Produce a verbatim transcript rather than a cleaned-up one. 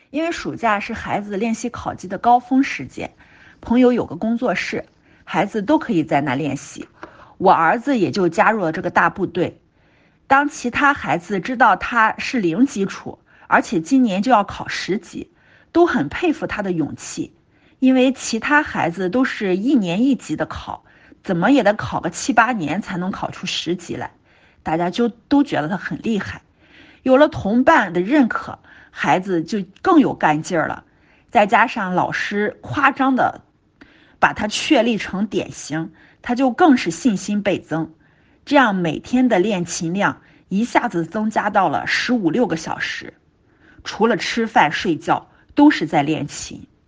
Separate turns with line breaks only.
因为暑假是孩子练习考级的高峰时间，朋友有个工作室，孩子都可以在那练习，我儿子也就加入了这个大部队。当其他孩子知道他是零基础，而且今年就要考十级，都很佩服他的勇气，因为其他孩子都是一年一级的考，怎么也得考个七八年才能考出十级来，大家就都觉得他很厉害。有了同伴的认可，孩子就更有干劲儿了，再加上老师夸张的把他确立成典型，他就更是信心倍增。这样每天的练琴量一下子增加到了十五六个小时，除了吃饭睡觉都是在练琴。